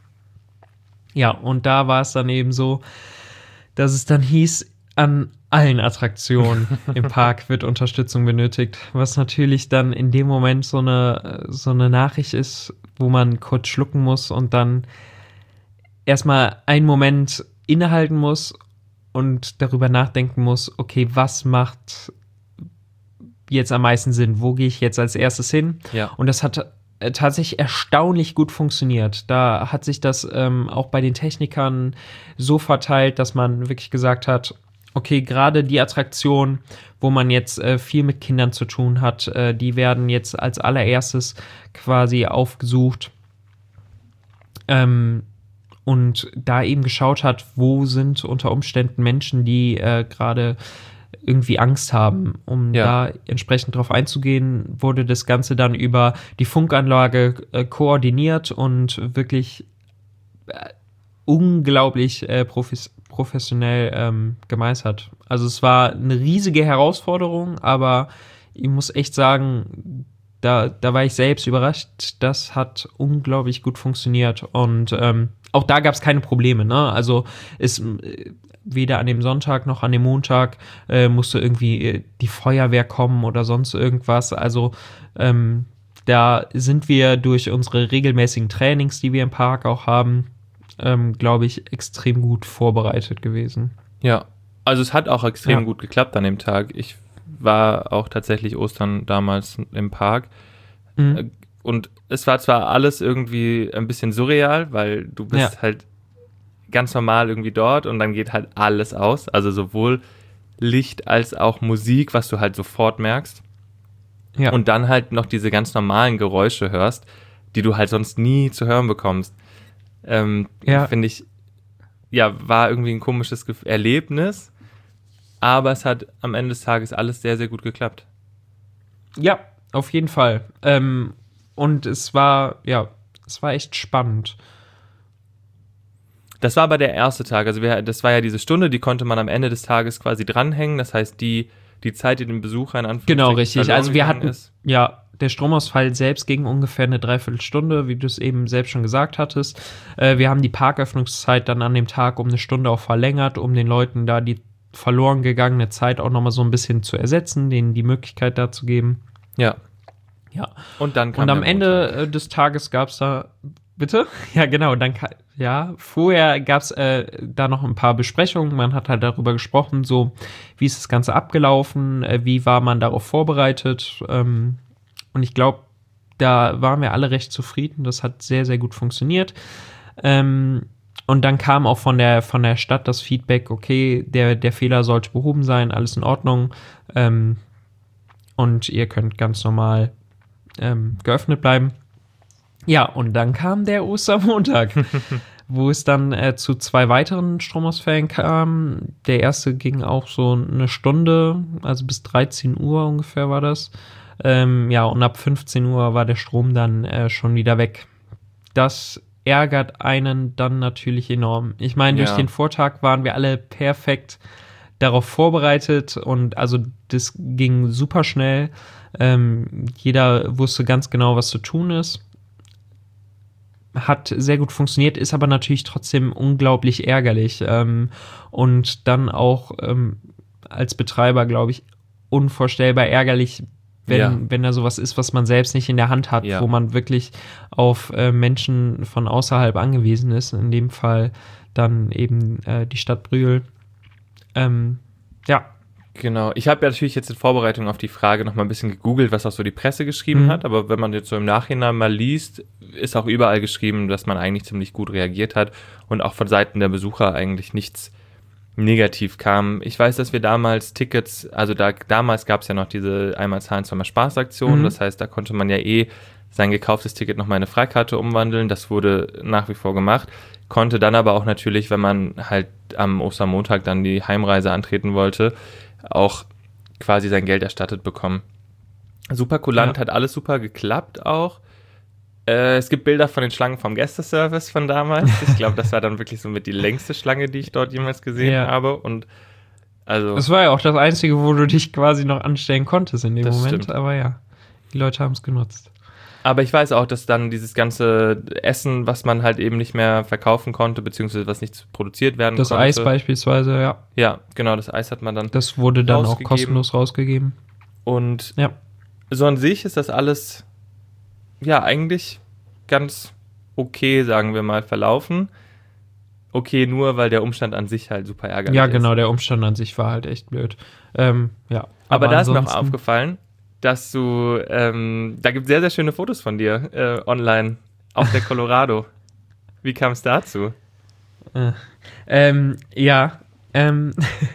Ja, und da war es dann eben so, dass es dann hieß, an allen Attraktionen im Park wird Unterstützung benötigt, was natürlich dann in dem Moment so eine, so eine Nachricht ist, wo man kurz schlucken muss und dann erstmal einen Moment innehalten muss und darüber nachdenken muss, okay, was macht jetzt am meisten Sinn? Wo gehe ich jetzt als erstes hin? Ja. Und das hat tatsächlich erstaunlich gut funktioniert. Da hat sich das ähm, auch bei den Technikern so verteilt, dass man wirklich gesagt hat, okay, gerade die Attraktionen, wo man jetzt äh, viel mit Kindern zu tun hat, äh, die werden jetzt als allererstes quasi aufgesucht ähm, und da eben geschaut hat, wo sind unter Umständen Menschen, die äh, gerade irgendwie Angst haben. Um ja. da entsprechend drauf einzugehen, wurde das Ganze dann über die Funkanlage äh, koordiniert und wirklich äh, unglaublich äh, profis- professionell ähm, gemeistert. Also es war eine riesige Herausforderung, aber ich muss echt sagen, da, da war ich selbst überrascht. Das hat unglaublich gut funktioniert. Und ähm, auch da gab es keine Probleme, ne? Also es weder an dem Sonntag noch an dem Montag äh, musste irgendwie äh, die Feuerwehr kommen oder sonst irgendwas. Also ähm, da sind wir durch unsere regelmäßigen Trainings, die wir im Park auch haben, ähm, glaube ich, extrem gut vorbereitet gewesen. Ja, also es hat auch extrem Ja. gut geklappt an dem Tag. Ich war auch tatsächlich Ostern damals im Park. Mhm. Und es war zwar alles irgendwie ein bisschen surreal, weil du bist Ja. halt ganz normal irgendwie dort und dann geht halt alles aus. Also sowohl Licht als auch Musik, was du halt sofort merkst. Ja. Und dann halt noch diese ganz normalen Geräusche hörst, die du halt sonst nie zu hören bekommst. Ähm, Ja. Finde ich, ja, war irgendwie ein komisches Ge- Erlebnis, aber es hat am Ende des Tages alles sehr, sehr gut geklappt. Ja, auf jeden Fall. Ähm, und es war, ja, es war echt spannend. Das war aber der erste Tag, also wir, das war ja diese Stunde, die konnte man am Ende des Tages quasi dranhängen, das heißt, die, die Zeit, die dem Besucher in Anführungszeichen Genau, richtig. verloren Also wir gegangen hatten, ist. ja, der Stromausfall selbst ging ungefähr eine Dreiviertelstunde, wie du es eben selbst schon gesagt hattest. Äh, wir haben die Parköffnungszeit dann an dem Tag um eine Stunde auch verlängert, um den Leuten da die verloren gegangene Zeit auch nochmal so ein bisschen zu ersetzen, denen die Möglichkeit da zu geben. Ja. Ja. Und dann kam Und am der Ende Montag. äh, des Tages gab es da, bitte? Ja, genau, dann, ka- ja, vorher gab es äh, da noch ein paar Besprechungen, man hat halt darüber gesprochen, so, wie ist das Ganze abgelaufen, äh, wie war man darauf vorbereitet, ähm, und ich glaube, da waren wir alle recht zufrieden, das hat sehr, sehr gut funktioniert, ähm, und dann kam auch von der, von der Stadt das Feedback, okay, der, der Fehler sollte behoben sein, alles in Ordnung, ähm, und ihr könnt ganz normal ähm, geöffnet bleiben. Ja, und dann kam der Ostermontag, wo es dann äh, zu zwei weiteren Stromausfällen kam. Der erste ging auch so eine Stunde, also bis dreizehn Uhr ungefähr war das. Ähm, ja, und ab fünfzehn Uhr war der Strom dann äh, schon wieder weg. Das ärgert einen dann natürlich enorm. Ich meine, durch Ja. den Vortag waren wir alle perfekt darauf vorbereitet und also das ging super schnell. Ähm, jeder wusste ganz genau, was zu tun ist. Hat sehr gut funktioniert, ist aber natürlich trotzdem unglaublich ärgerlich. Ähm, und dann auch ähm, als Betreiber, glaube ich, unvorstellbar ärgerlich, wenn, Ja. wenn da sowas ist, was man selbst nicht in der Hand hat, Ja. wo man wirklich auf äh, Menschen von außerhalb angewiesen ist. In dem Fall dann eben äh, die Stadt Brühl. Ähm, ja. Genau, ich habe ja natürlich jetzt in Vorbereitung auf die Frage noch mal ein bisschen gegoogelt, was auch so die Presse geschrieben Mhm. hat, aber wenn man jetzt so im Nachhinein mal liest, ist auch überall geschrieben, dass man eigentlich ziemlich gut reagiert hat und auch von Seiten der Besucher eigentlich nichts negativ kam. Ich weiß, dass wir damals Tickets, also da damals gab es ja noch diese einmal zahlen, zweimal Spaß-Aktion, Mhm. das heißt, da konnte man ja eh sein gekauftes Ticket nochmal in eine Freikarte umwandeln, das wurde nach wie vor gemacht, konnte dann aber auch natürlich, wenn man halt am Ostermontag dann die Heimreise antreten wollte, auch quasi sein Geld erstattet bekommen. Super kulant, Ja. hat alles super geklappt auch. Äh, es gibt Bilder von den Schlangen vom Gästeservice von damals. Ich glaube, das war dann wirklich so mit die längste Schlange, die ich dort jemals gesehen Ja. habe. Und also, Das war ja auch das Einzige, wo du dich quasi noch anstellen konntest in dem Das Moment. stimmt. Aber ja, die Leute haben es genutzt. aber ich weiß auch, dass dann dieses ganze Essen, was man halt eben nicht mehr verkaufen konnte, beziehungsweise was nicht produziert werden Das konnte. Eis beispielsweise, ja, Ja, genau, das Eis hat man dann. das wurde dann auch Rausgegeben. kostenlos rausgegeben. Und Ja. so an sich ist das alles, ja, eigentlich ganz okay, sagen wir mal, verlaufen. Okay, nur weil der Umstand an sich halt super ärgerlich Ja, ist. genau, der Umstand an sich war halt echt blöd. Ähm, ja. Aber, da ist mir auch ansonsten- aufgefallen, dass du, ähm, da gibt es sehr, sehr schöne Fotos von dir äh, online auf der Colorado. Wie kam es dazu? Ähm, ja, ähm,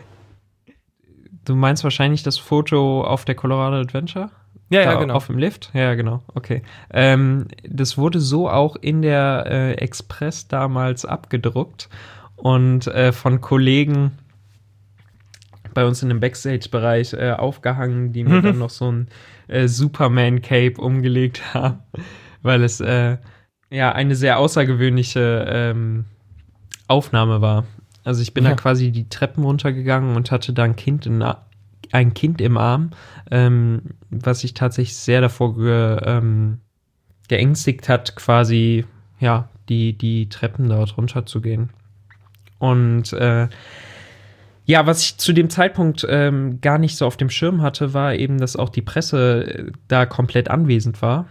du meinst wahrscheinlich das Foto auf der Colorado Adventure? Ja, Da ja, genau. Auf dem Lift? Ja, genau, okay. Ähm, das wurde so auch in der äh, Express damals abgedruckt und äh, von Kollegen bei uns in dem Backstage-Bereich äh, aufgehangen, die mir dann noch so ein äh, Superman-Cape umgelegt haben, weil es äh, ja eine sehr außergewöhnliche ähm, Aufnahme war. Also ich bin Ja. da quasi die Treppen runtergegangen und hatte da ein Kind in, ein Kind im Arm, ähm, was sich tatsächlich sehr davor ge, ähm, geängstigt hat, quasi ja die, die Treppen dort runter zu gehen. Und äh, ja, was ich zu dem Zeitpunkt ähm, gar nicht so auf dem Schirm hatte, war eben, dass auch die Presse da komplett anwesend war.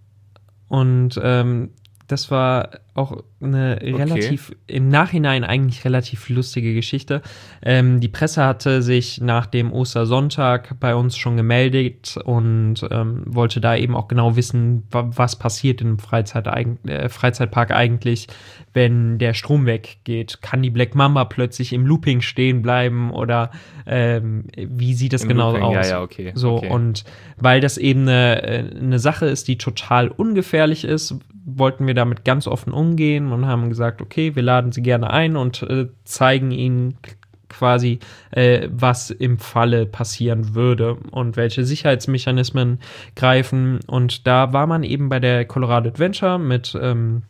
Und ähm, das war auch eine relativ, okay. im Nachhinein eigentlich relativ lustige Geschichte. Ähm, die Presse hatte sich nach dem Ostersonntag bei uns schon gemeldet und ähm, wollte da eben auch genau wissen, wa- was passiert im Freizeit eig- äh, Freizeitpark eigentlich, wenn der Strom weggeht. Kann die Black Mamba plötzlich im Looping stehen bleiben oder ähm, wie sieht das Im genau Looping, aus? Ja, ja, okay. So, okay. Und weil das eben eine, eine Sache ist, die total ungefährlich ist, wollten wir damit ganz offen umgehen und haben gesagt, okay, wir laden sie gerne ein und äh, zeigen ihnen quasi, äh, was im Falle passieren würde und welche Sicherheitsmechanismen greifen. Und da war man eben bei der Colorado Adventure mit, ähm,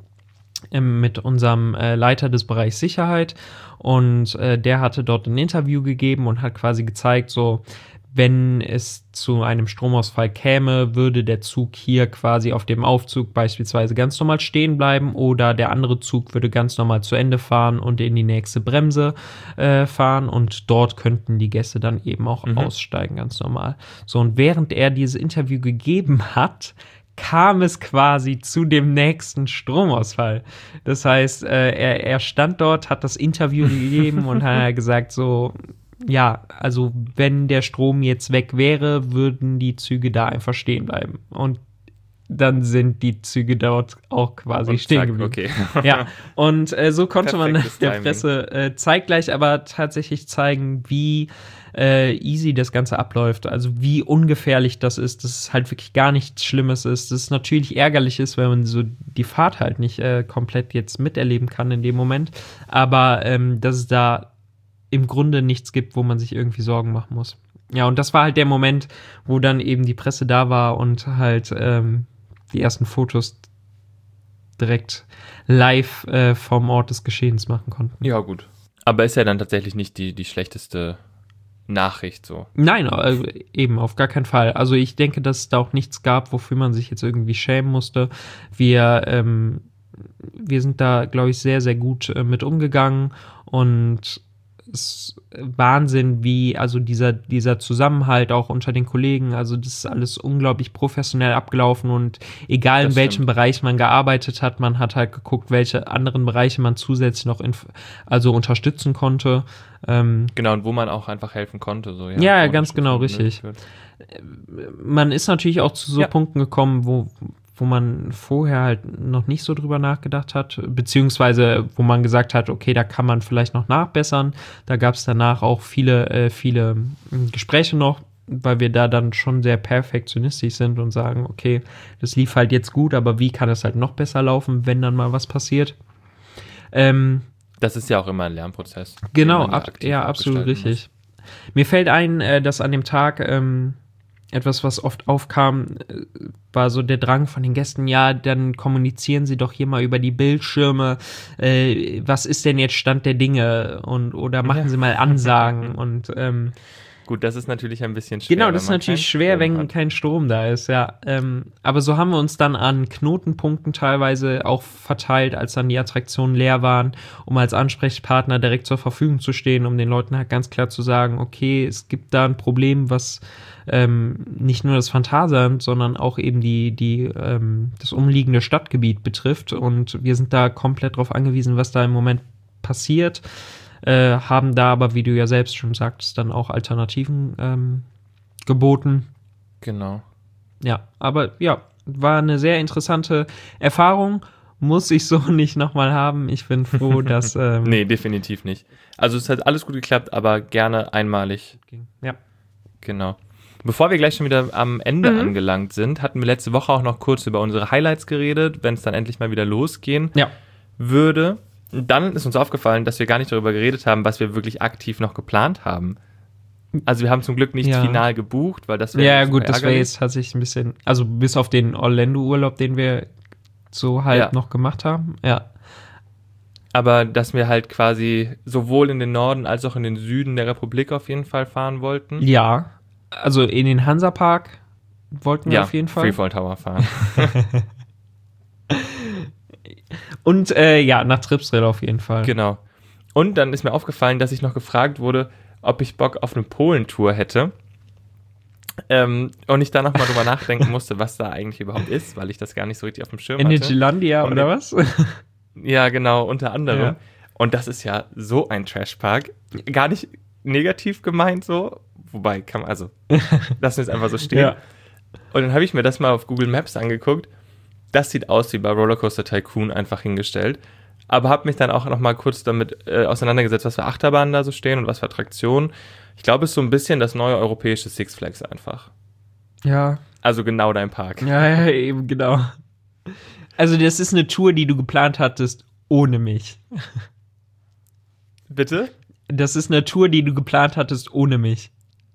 mit unserem äh, Leiter des Bereichs Sicherheit und äh, der hatte dort ein Interview gegeben und hat quasi gezeigt, so, wenn es zu einem Stromausfall käme, würde der Zug hier quasi auf dem Aufzug beispielsweise ganz normal stehen bleiben oder der andere Zug würde ganz normal zu Ende fahren und in die nächste Bremse äh, fahren und dort könnten die Gäste dann eben auch mhm. aussteigen, ganz normal. So, und während er dieses Interview gegeben hat, kam es quasi zu dem nächsten Stromausfall. Das heißt, äh, er, er stand dort, hat das Interview gegeben und hat gesagt so, ja, also wenn der Strom jetzt weg wäre, würden die Züge da einfach stehen bleiben. Und dann sind die Züge dort auch quasi und stehen geblieben. Okay. Ja, und äh, so konnte Perfektes man der Presse äh, zeitgleich aber tatsächlich zeigen, wie äh, easy das Ganze abläuft. Also wie ungefährlich das ist, dass es halt wirklich gar nichts Schlimmes ist. Dass es natürlich ärgerlich ist, wenn man so die Fahrt halt nicht äh, komplett jetzt miterleben kann in dem Moment. Aber ähm, dass es da im Grunde nichts gibt, wo man sich irgendwie Sorgen machen muss. Ja, und das war halt der Moment, wo dann eben die Presse da war und halt ähm, die ersten Fotos direkt live äh, vom Ort des Geschehens machen konnten. Ja, gut. Aber ist ja dann tatsächlich nicht die, die schlechteste Nachricht so. Nein, also eben, auf gar keinen Fall. Also ich denke, dass es da auch nichts gab, wofür man sich jetzt irgendwie schämen musste. Wir, ähm, wir sind da, glaube ich, sehr, sehr gut äh, mit umgegangen und ist Wahnsinn, wie also dieser, dieser Zusammenhalt auch unter den Kollegen, also das ist alles unglaublich professionell abgelaufen und egal das in welchem stimmt. Bereich man gearbeitet hat, man hat halt geguckt, welche anderen Bereiche man zusätzlich noch inf- also unterstützen konnte. Ähm, genau, und wo man auch einfach helfen konnte. So, ja, ja, ganz genau, richtig. Man ist natürlich auch zu so ja. Punkten gekommen, wo wo man vorher halt noch nicht so drüber nachgedacht hat, beziehungsweise wo man gesagt hat, okay, da kann man vielleicht noch nachbessern. Da gab es danach auch viele, äh, viele Gespräche noch, weil wir da dann schon sehr perfektionistisch sind und sagen, okay, das lief halt jetzt gut, aber wie kann es halt noch besser laufen, wenn dann mal was passiert? Ähm, das ist ja auch immer ein Lernprozess. Genau, ab, ja, absolut richtig. Muss. Mir fällt ein, äh, dass an dem Tag ähm, etwas, was oft aufkam, war so der Drang von den Gästen, ja, dann kommunizieren Sie doch hier mal über die Bildschirme, äh, was ist denn jetzt Stand der Dinge und oder machen ja. Sie mal Ansagen und ähm, gut, das ist natürlich ein bisschen schwer. Genau, das ist natürlich schwer, wenn hat. kein Strom da ist, ja. Ähm, aber so haben wir uns dann an Knotenpunkten teilweise auch verteilt, als dann die Attraktionen leer waren, um als Ansprechpartner direkt zur Verfügung zu stehen, um den Leuten halt ganz klar zu sagen, okay, es gibt da ein Problem, was ähm, nicht nur das Phantasialand, sondern auch eben die, die, ähm, das umliegende Stadtgebiet betrifft. Und wir sind da komplett drauf angewiesen, was da im Moment passiert. Äh, haben da aber, wie du ja selbst schon sagtest, dann auch Alternativen ähm, geboten. Genau. Ja, aber ja, war eine sehr interessante Erfahrung. Muss ich so nicht nochmal haben. Ich bin froh, dass... Ähm, nee, definitiv nicht. Also es hat alles gut geklappt, aber gerne einmalig. Ja. Genau. Bevor wir gleich schon wieder am Ende mhm. angelangt sind, hatten wir letzte Woche auch noch kurz über unsere Highlights geredet, wenn es dann endlich mal wieder losgehen ja. würde. Dann ist uns aufgefallen, dass wir gar nicht darüber geredet haben, was wir wirklich aktiv noch geplant haben. Also wir haben zum Glück nicht ja. final gebucht, weil das wäre ja gut, das wäre jetzt tatsächlich ein bisschen, also bis auf den Orlando-Urlaub, den wir so halt ja. noch gemacht haben, ja. aber dass wir halt quasi sowohl in den Norden als auch in den Süden der Republik auf jeden Fall fahren wollten. Ja, also in den Hansapark wollten wir Ja, auf jeden Fall. Freefall Tower fahren. Und äh, ja, nach Tripsdrill auf jeden Fall. Genau. Und dann ist mir aufgefallen, dass ich noch gefragt wurde, ob ich Bock auf eine Polentour hätte. Ähm, und ich da nochmal drüber nachdenken musste, was da eigentlich überhaupt ist, weil ich das gar nicht so richtig auf dem Schirm hatte. Energylandia Und oder was? Ja, genau, unter anderem. Ja. Und das ist ja so ein Trashpark. Gar nicht negativ gemeint so, wobei kann man, also, lassen wir es einfach so stehen. Ja. Und dann habe ich mir das mal auf Google Maps angeguckt. Das sieht aus wie bei Rollercoaster Tycoon einfach hingestellt. Aber habe mich dann auch noch mal kurz damit äh, auseinandergesetzt, was für Achterbahnen da so stehen und was für Attraktionen. Ich glaube, es ist so ein bisschen das neue europäische Six Flags einfach. Ja. Also genau dein Park. Ja, ja, eben, genau. Also das ist eine Tour, die du geplant hattest ohne mich. Bitte? Das ist eine Tour, die du geplant hattest ohne mich.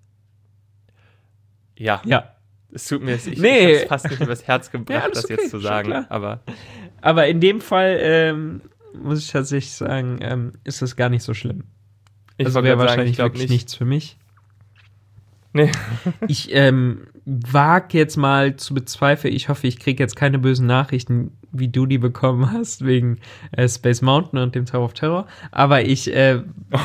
Ja. Ja. Es tut mir, ich, Nee. ich hab's fast nicht übers Herz gebracht, Ja, alles das okay, jetzt zu schon sagen. klar. Aber Aber in dem Fall ähm, muss ich tatsächlich sagen, ähm, ist das gar nicht so schlimm. ich Also wollte wäre gerade sagen, wahrscheinlich ich glaube wirklich nicht. nichts für mich. Nee. Ich ähm, wage jetzt mal zu bezweifeln, ich hoffe, ich kriege jetzt keine bösen Nachrichten, wie du die bekommen hast, wegen äh, Space Mountain und dem Tower of Terror. Aber ich, äh,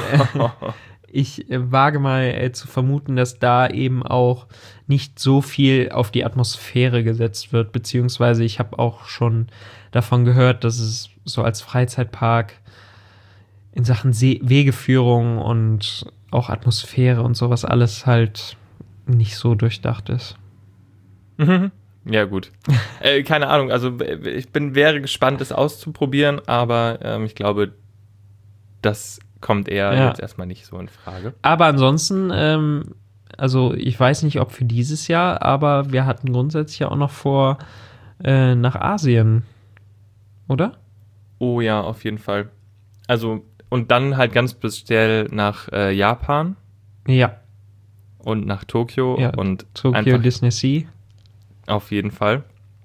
ich äh, wage mal äh, zu vermuten, dass da eben auch nicht so viel auf die Atmosphäre gesetzt wird, beziehungsweise ich habe auch schon davon gehört, dass es so als Freizeitpark in Sachen See- Wegeführung und auch Atmosphäre und sowas alles halt nicht so durchdacht ist. Mhm. Ja, gut. äh, keine Ahnung, also äh, ich bin, wäre gespannt, es auszuprobieren, aber ähm, ich glaube, das kommt eher Ja. jetzt erstmal nicht so in Frage. Aber ansonsten, ähm, also ich weiß nicht, ob für dieses Jahr, aber wir hatten grundsätzlich ja auch noch vor, äh, nach Asien, oder? Oh ja, auf jeden Fall. Also, und dann halt ganz speziell nach äh, Japan Ja, und nach Tokio Ja, und Tokyo einfach Disney Sea. auf jeden Fall.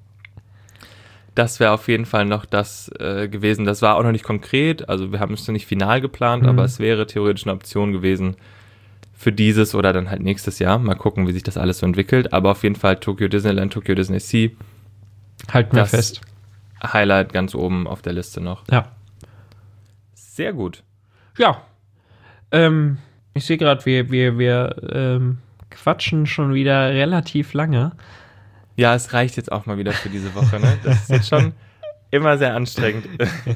Das wäre auf jeden Fall noch das äh, gewesen. Das war auch noch nicht konkret, also wir haben es noch nicht final geplant, Mhm. aber es wäre theoretisch eine Option gewesen für dieses oder dann halt nächstes Jahr. Mal gucken, wie sich das alles so entwickelt. Aber auf jeden Fall Tokyo Disneyland, Tokyo Disney Sea, Halten wir Das- fest. Highlight ganz oben auf der Liste noch. Ja. Sehr gut. Ja. Ähm, ich sehe gerade, wir, wir, wir ähm, quatschen schon wieder relativ lange. Ja, es reicht jetzt auch mal wieder für diese Woche, ne? Das ist jetzt schon immer sehr anstrengend.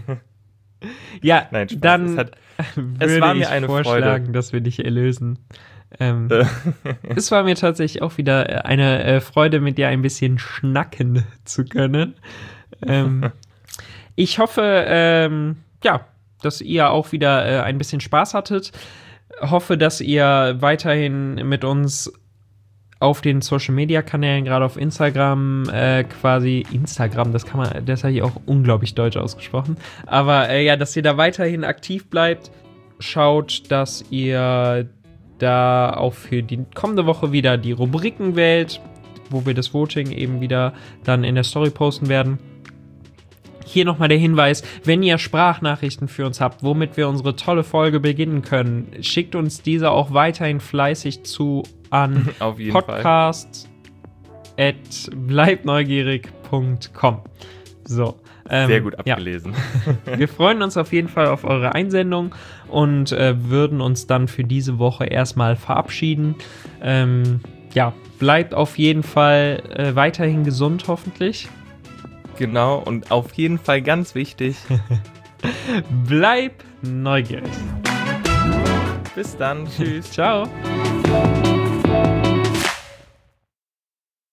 Ja, Nein, Spaß. dann Es hat- würde war mir ich eine vorschlagen, Freude. dass wir dich erlösen. Ähm, es war mir tatsächlich auch wieder eine äh, Freude, mit dir ein bisschen schnacken zu können. Ähm, ich hoffe, ähm, ja, dass ihr auch wieder äh, ein bisschen Spaß hattet. Hoffe, dass ihr weiterhin mit uns auf den Social-Media-Kanälen, gerade auf Instagram, äh, quasi Instagram, das kann man, das habe ich auch unglaublich deutsch ausgesprochen, aber äh, ja, dass ihr da weiterhin aktiv bleibt, schaut, dass ihr da auch für die kommende Woche wieder die Rubriken wählt, wo wir das Voting eben wieder dann in der Story posten werden. Hier nochmal der Hinweis, wenn ihr Sprachnachrichten für uns habt, womit wir unsere tolle Folge beginnen können, schickt uns diese auch weiterhin fleißig zu an Auf jeden Fall. podcast at bleibneugierig punkt com. So. Ähm, Sehr gut ja. abgelesen. Wir freuen uns auf jeden Fall auf eure Einsendung und äh, würden uns dann für diese Woche erstmal verabschieden. Ähm, ja, bleibt auf jeden Fall äh, weiterhin gesund, hoffentlich. Genau, und auf jeden Fall ganz wichtig. Bleib neugierig. Bis dann. Tschüss. Ciao.